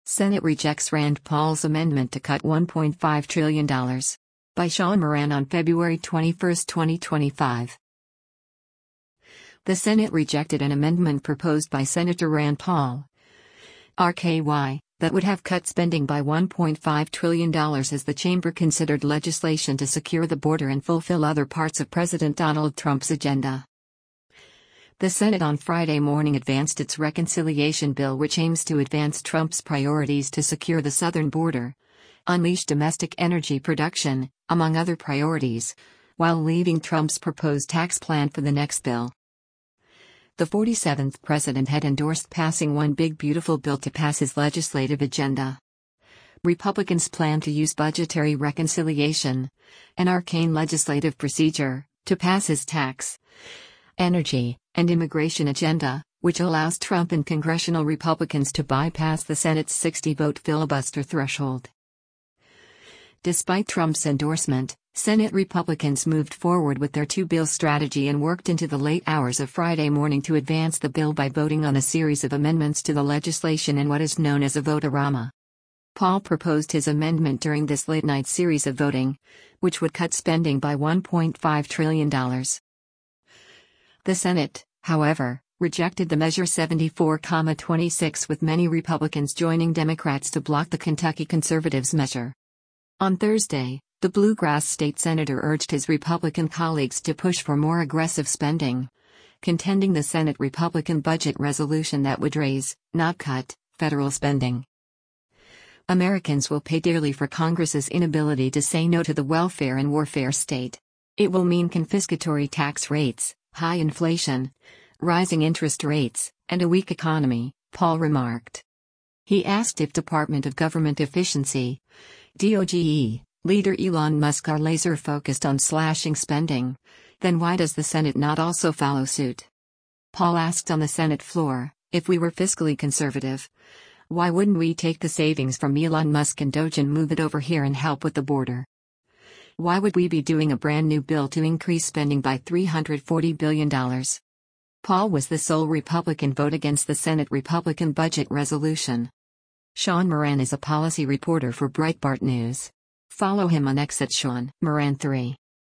Senate rejects Rand Paul's amendment to cut $1.5 trillion. By Sean Moran on February 21, 2025. The Senate rejected an amendment proposed by Senator Rand Paul, RKY, that would have cut spending by $1.5 trillion as the chamber considered legislation to secure the border and fulfill other parts of President Donald Trump's agenda. The Senate on Friday morning advanced its reconciliation bill, which aims to advance Trump's priorities to secure the southern border, unleash domestic energy production, among other priorities, while leaving Trump's proposed tax plan for the next bill. The 47th president had endorsed passing one big beautiful bill to pass his legislative agenda. Republicans plan to use budgetary reconciliation, an arcane legislative procedure, to pass his tax, energy, and immigration agenda, which allows Trump and congressional Republicans to bypass the Senate's 60-vote filibuster threshold. Despite Trump's endorsement, Senate Republicans moved forward with their two-bill strategy and worked into the late hours of Friday morning to advance the bill by voting on a series of amendments to the legislation in what is known as a vote-a-rama. Paul proposed his amendment during this late-night series of voting, which would cut spending by $1.5 trillion. The Senate, however, rejected the measure 74,26, with many Republicans joining Democrats to block the Kentucky conservatives' measure. On Thursday, the Bluegrass state senator urged his Republican colleagues to push for more aggressive spending, contending the Senate Republican budget resolution that would raise, not cut, federal spending. Americans will pay dearly for Congress's inability to say no to the welfare and warfare state. It will mean confiscatory tax rates, high inflation, rising interest rates, and a weak economy, Paul remarked. He asked if Department of Government Efficiency, DOGE, leader Elon Musk are laser-focused on slashing spending, then why does the Senate not also follow suit? Paul asked on the Senate floor, if we were fiscally conservative, why wouldn't we take the savings from Elon Musk and Doge and move it over here and help with the border? Why would we be doing a brand new bill to increase spending by $340 billion? Paul was the sole Republican vote against the Senate Republican budget resolution. Sean Moran is a policy reporter for Breitbart News. Follow him on X at Sean Moran 3.